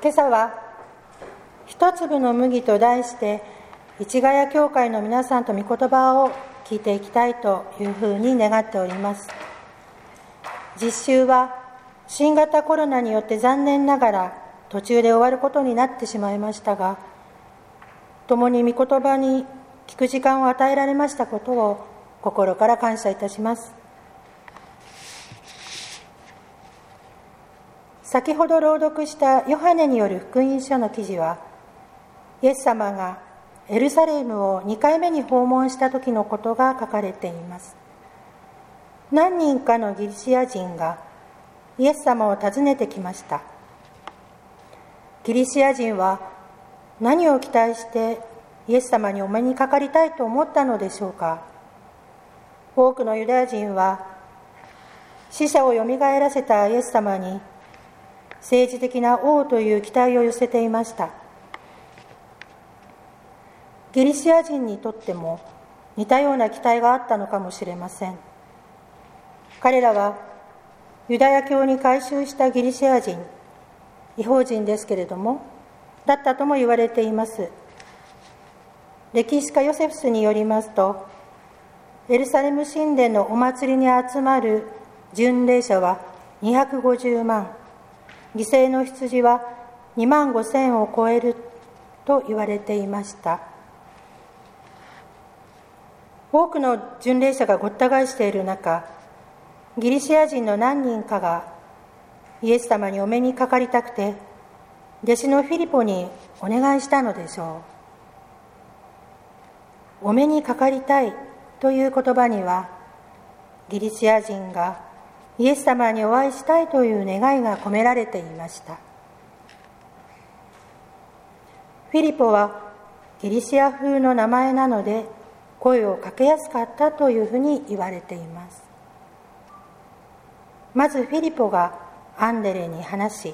今朝は一粒の麦と題して市ヶ谷教会の皆さんと御言葉を聞いていきたいというふうに願っております。実習は新型コロナによって残念ながら途中で終わることになってしまいましたが、共に御言葉に聞く時間を与えられましたことを心から感謝いたします。先ほど朗読したヨハネによる福音書の記事は、イエス様がエルサレムを2回目に訪問した時のことが書かれています。何人かのギリシア人がイエス様を訪ねてきました。ギリシア人は何を期待してイエス様にお目にかかりたいと思ったのでしょうか。多くのユダヤ人は死者をよみがえらせたイエス様に政治的な王という期待を寄せていました。ギリシア人にとっても似たような期待があったのかもしれません。彼らはユダヤ教に改宗したギリシア人、異邦人ですけれども、だったとも言われています。歴史家ヨセフスによりますと、エルサレム神殿のお祭りに集まる巡礼者は250万、犠牲の羊は2万5千を超えると言われていました。多くの巡礼者がごった返している中、ギリシア人の何人かがイエス様にお目にかかりたくて、弟子のフィリポにお願いしたのでしょう。お目にかかりたいという言葉には、ギリシア人がイエス様にお会いしたいという願いが込められていました。フィリポはギリシア風の名前なので声をかけやすかったというふうに言われています。まずフィリポがアンデレに話し、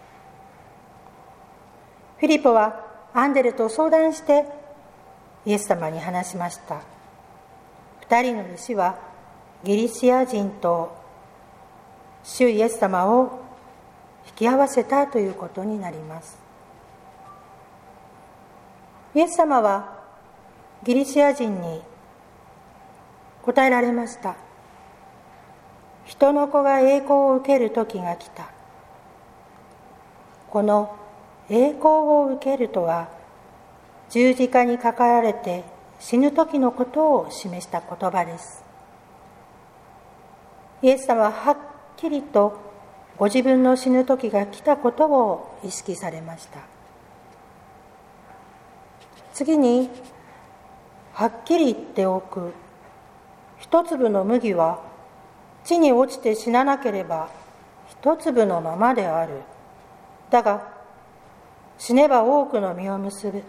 フィリポはアンデレと相談してイエス様に話しました。2人の弟子はギリシア人と主イエス様を引き合わせたということになります。イエス様はギリシア人に答えられました。人の子が栄光を受ける時が来た。この栄光を受けるとは、十字架にかかられて死ぬ時のことを示した言葉です。イエス様ははっきりとご自分の死ぬ時が来たことを意識されました。次に、はっきり言っておく。一粒の麦は地に落ちて死ななければ一粒のままである。だが死ねば多くの実を結ぶ。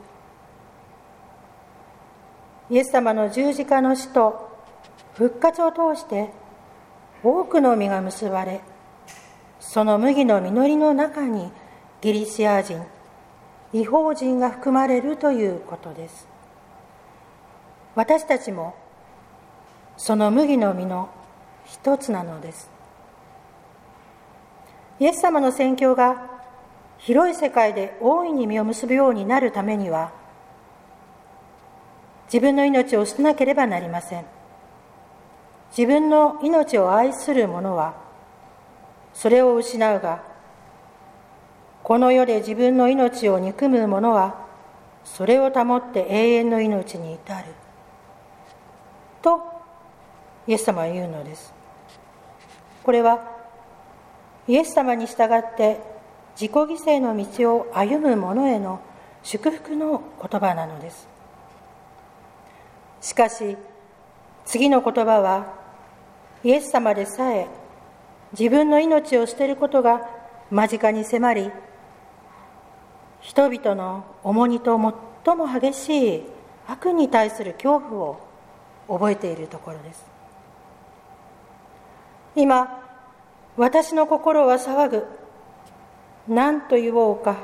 イエス様の十字架の死と復活を通して多くの実が結ばれ、その麦の実りの中にギリシア人、異邦人が含まれるということです。私たちもその麦の実の一つなのです。イエス様の宣教が広い世界で大いに実を結ぶようになるためには、自分の命を捨てなければなりません。自分の命を愛する者はそれを失うが、この世で自分の命を憎む者はそれを保って永遠の命に至るとイエス様は言うのです。これはイエス様に従って自己犠牲の道を歩む者への祝福の言葉なのです。しかし次の言葉は、イエス様でさえ自分の命を捨てることが間近に迫り、人々の重荷と最も激しい悪に対する恐怖を覚えているところです。今、私の心は騒ぐ。何と言おうか。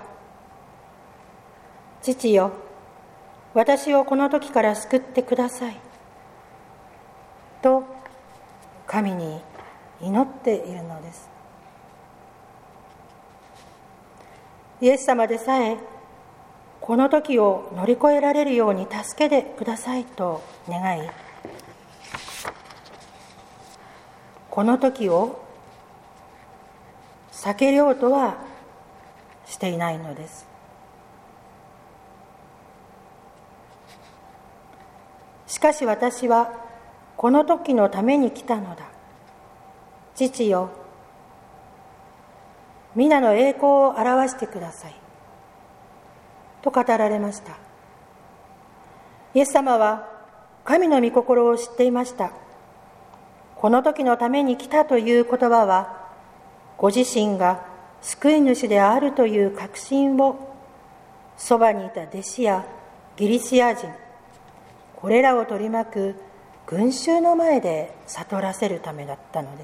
父よ、私をこの時から救ってください。と神に祈っているのです。 イエス様でさえこの時を乗り越えられるように助けてくださいと願い、この時を避けようとはしていないのです。しかし私はこの時のために来たのだ。父よ、皆の栄光を表してくださいと語られました。イエス様は神の御心を知っていました。この時のために来たという言葉は、ご自身が救い主であるという確信をそばにいた弟子やギリシア人、これらを取り巻く群衆の前で悟らせるためだったのです。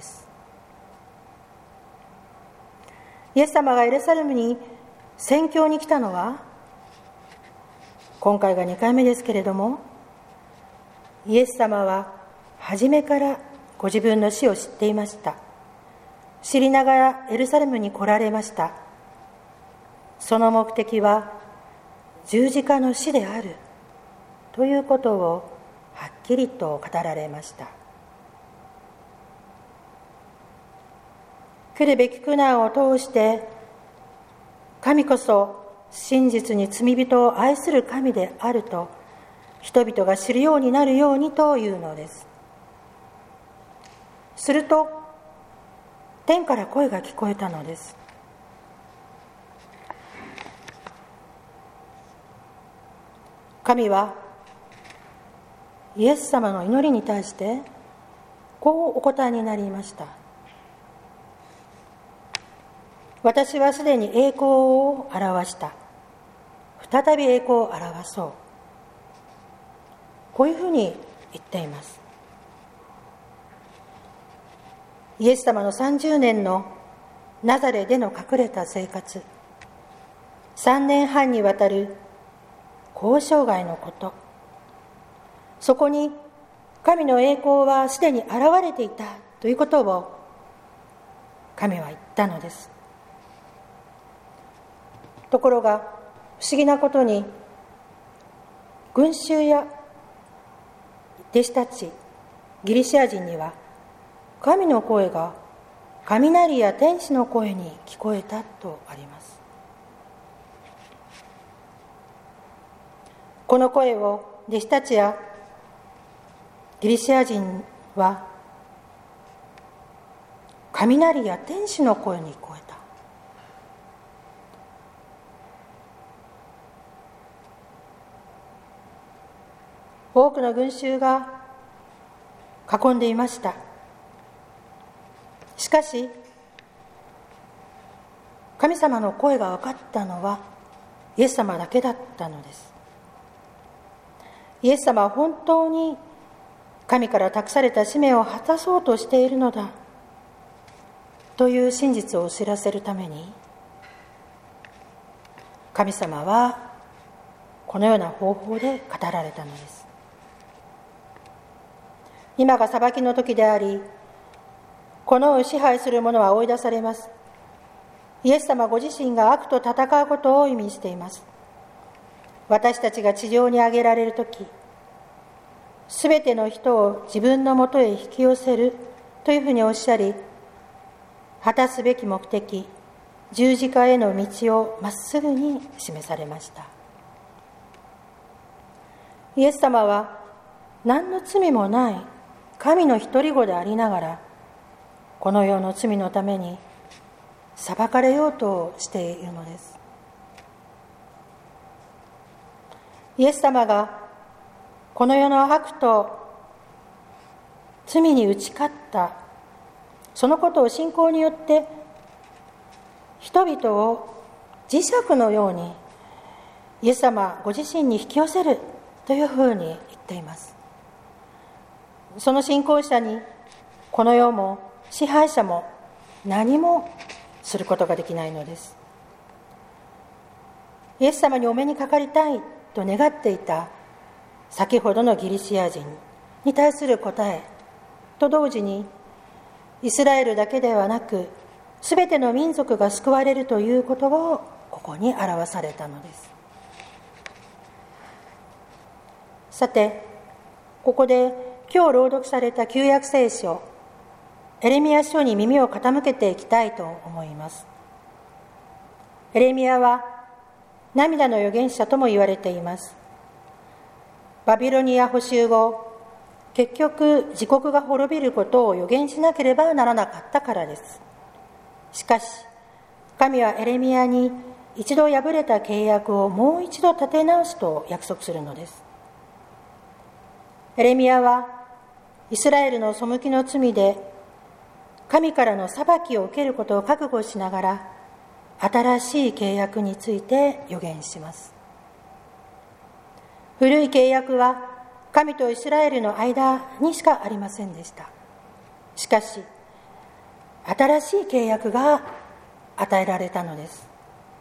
イエス様がエルサレムに宣教に来たのは、今回が2回目ですけれども、イエス様は初めからご自分の死を知っていました。知りながらエルサレムに来られました。その目的は十字架の死であるということをはっきりと語られました。来るべき苦難を通して神こそ真実に罪人を愛する神であると人々が知るようになるようにというのです。すると天から声が聞こえたのです。神はイエス様の祈りに対してこうお答えになりました。私はすでに栄光を表した。再び栄光を表そう。こういうふうに言っています。イエス様の30年のナザレでの隠れた生活、3年半にわたる交渉外のこと、そこに神の栄光はすでに現れていたということを神は言ったのです。ところが不思議なことに、群衆や弟子たちギリシア人には神の声が雷や天使の声に聞こえたとあります。この声を弟子たちやギリシア人は雷や天使の声に聞こえた。多くの群衆が囲んでいました。しかし神様の声が分かったのはイエス様だけだったのです。イエス様は本当に神から託された使命を果たそうとしているのだという真実を知らせるために、神様はこのような方法で語られたのです。今が裁きの時であり、この世を支配する者は追い出されます。イエス様ご自身が悪と戦うことを意味しています。私たちが地上に上げられる時、すべての人を自分のもとへ引き寄せるというふうにおっしゃり、果たすべき目的、十字架への道をまっすぐに示されました。イエス様は何の罪もない神の一人子でありながら、この世の罪のために裁かれようとしているのです。イエス様がこの世の悪と罪に打ち勝った、そのことを信仰によって人々を磁石のようにイエス様ご自身に引き寄せるというふうに言っています。その信仰者にこの世も支配者も何もすることができないのです。イエス様にお目にかかりたいと願っていた先ほどのギリシア人に対する答えと同時に、イスラエルだけではなくすべての民族が救われるということをここに表されたのです。さて、ここで今日朗読された旧約聖書エレミヤ書に耳を傾けていきたいと思います。エレミヤは涙の預言者とも言われています。バビロニア捕囚後、結局自国が滅びることを預言しなければならなかったからです。しかし神はエレミヤに一度破れた契約をもう一度立て直すと約束するのです。エレミヤはイスラエルの背きの罪で神からの裁きを受けることを覚悟しながら、新しい契約について預言します。古い契約は神とイスラエルの間にしかありませんでした。しかし新しい契約が与えられたのです。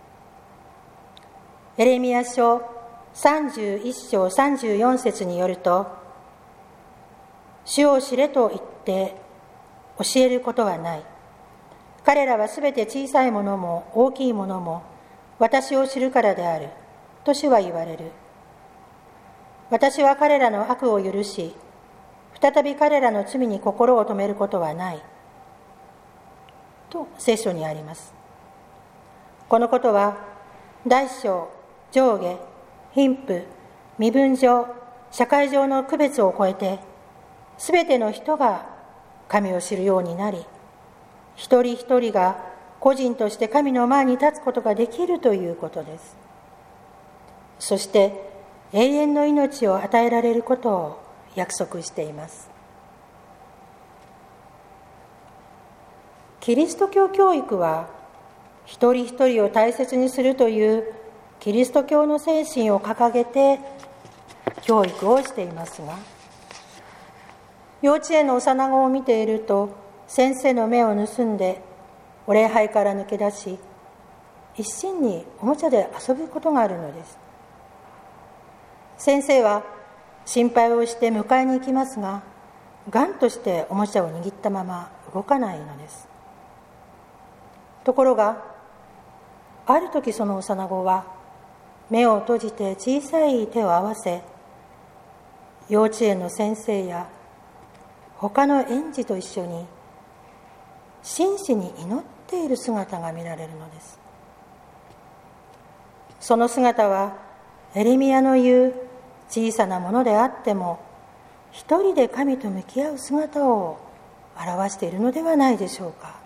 エレミヤ書31章34節によると、主を知れと言って教えることはない。彼らはすべて小さいものも大きいものも私を知るからであると主は言われる。私は彼らの悪を許し、再び彼らの罪に心を留めることはないと聖書にあります。このことは大小、上下、貧富、身分上、社会上の区別を超えて、すべての人が神を知るようになり、一人一人が個人として神の前に立つことができるということです。そして永遠の命を与えられることを約束しています。キリスト教教育は一人一人を大切にするというキリスト教の精神を掲げて教育をしていますが、幼稚園の幼子を見ていると、先生の目を盗んでお礼拝から抜け出し、一心におもちゃで遊ぶことがあるのです。先生は心配をして迎えに行きますが、頑としておもちゃを握ったまま動かないのです。ところがある時、その幼子は目を閉じて小さい手を合わせ、幼稚園の先生や他の園児と一緒に真摯に祈っている姿が見られるのです。その姿はエレミヤの言う小さなものであっても一人で神と向き合う姿を表しているのではないでしょうか。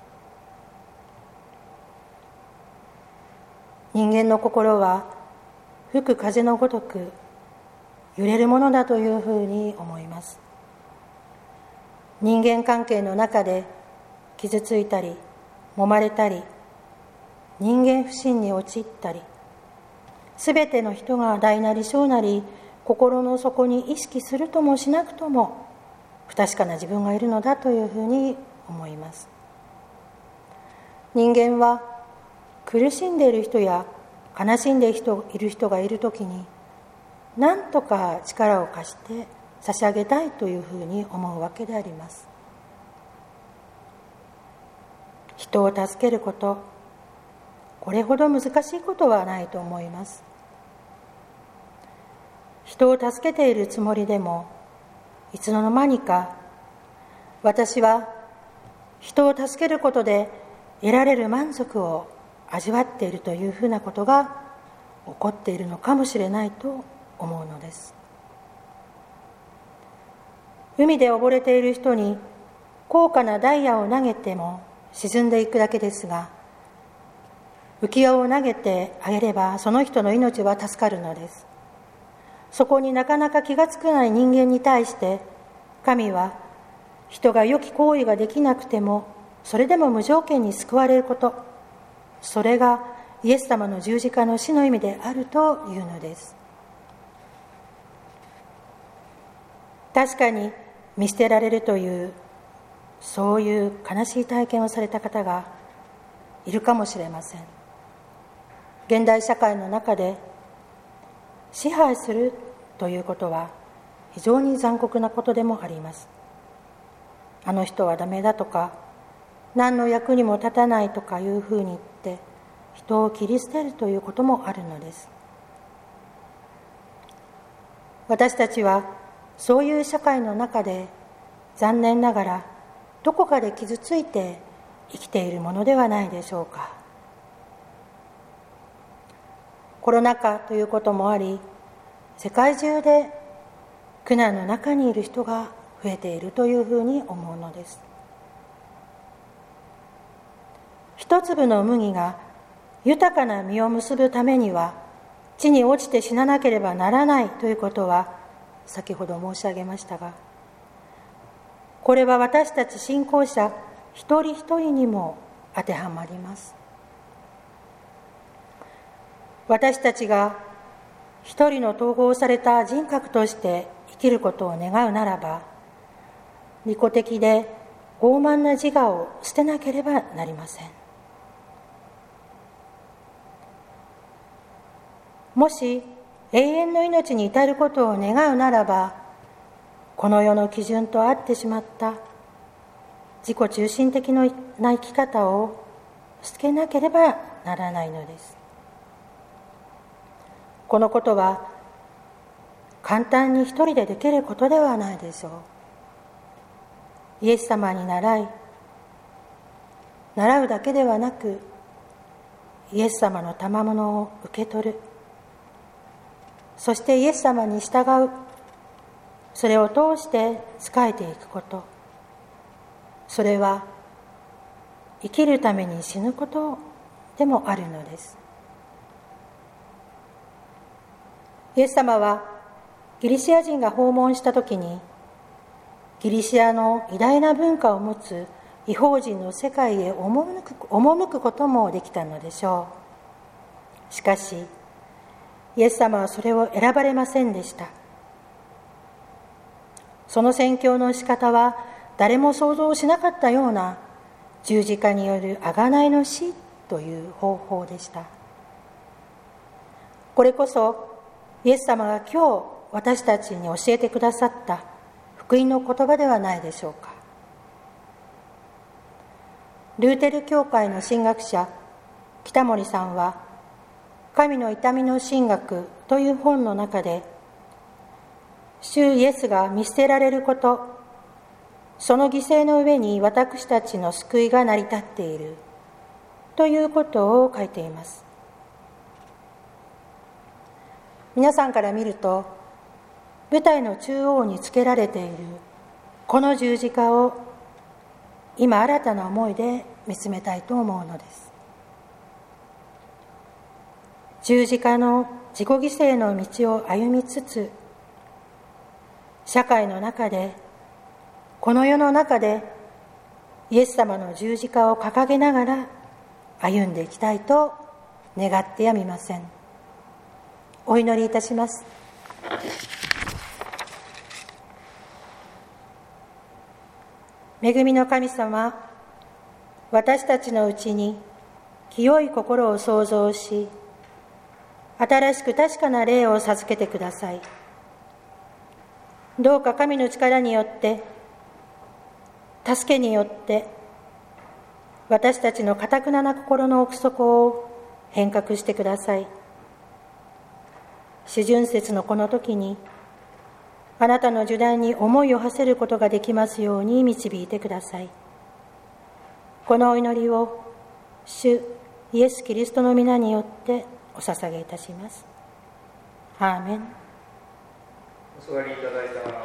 人間の心は吹く風のごとく揺れるものだというふうに思います。人間関係の中で傷ついたり揉まれたり、人間不信に陥ったり、すべての人が大なり小なり心の底に意識するともしなくとも不確かな自分がいるのだというふうに思います。人間は苦しんでいる人や悲しんでいる人がいるときに、何とか力を貸して差し上げたいというふうに思うわけであります。人を助けること、これほど難しいことはないと思います。人を助けているつもりでも、いつの間にか私は人を助けることで得られる満足を味わっているというふうなことが起こっているのかもしれないと思うのです。海で溺れている人に高価なダイヤを投げても沈んでいくだけですが、浮き輪を投げてあげればその人の命は助かるのです。そこになかなか気がつかない人間に対して神は人が良き行為ができなくてもそれでも無条件に救われること、それがイエス様の十字架の死の意味であるというのです。確かに見捨てられるというそういう悲しい体験をされた方がいるかもしれません。現代社会の中で支配するということは非常に残酷なことでもあります。あの人はダメだとか、何の役にも立たないとかいうふうに言って人を切り捨てるということもあるのです。私たちはそういう社会の中で残念ながらどこかで傷ついて生きているものではないでしょうか。コロナ禍ということもあり、世界中で苦難の中にいる人が増えているというふうに思うのです。一粒の麦が豊かな実を結ぶためには地に落ちて死ななければならないということは先ほど申し上げましたが、これは私たち信仰者一人一人にも当てはまります。私たちが一人の統合された人格として生きることを願うならば、利己的で傲慢な自我を捨てなければなりません。もし永遠の命に至ることを願うならば、この世の基準と合ってしまった自己中心的な生き方を捨てなければならないのです。このことは簡単に一人でできることではないでしょう。イエス様に習うだけではなく、イエス様の賜物を受け取る、そしてイエス様に従う、それを通して仕えていくこと、それは生きるために死ぬことでもあるのです。イエス様はギリシア人が訪問したときに、ギリシアの偉大な文化を持つ異邦人の世界へ赴くこともできたのでしょう。しかしイエス様はそれを選ばれませんでした。その宣教の仕方は誰も想像しなかったような十字架による贖いの死という方法でした。これこそイエス様が今日私たちに教えてくださった福音の言葉ではないでしょうか。ルーテル教会の神学者北森さんは、神の痛みの神学という本の中で、主イエスが見捨てられること、その犠牲の上に私たちの救いが成り立っているということを書いています。皆さんから見ると、舞台の中央につけられているこの十字架を今新たな思いで見つめたいと思うのです。十字架の自己犠牲の道を歩みつつ、社会の中で、この世の中でイエス様の十字架を掲げながら歩んでいきたいと願ってやみません。お祈りいたします。恵みの神様、私たちのうちに清い心を創造し、新しく確かな霊を授けてください。どうか神の力によって、助けによって、私たちの堅くなな心の奥底を変革してください。四旬節のこの時に、あなたの受難に思いを馳せることができますように導いてください。このお祈りを主イエス・キリストの皆によってお捧げいたします。アーメン。 お座りいただいた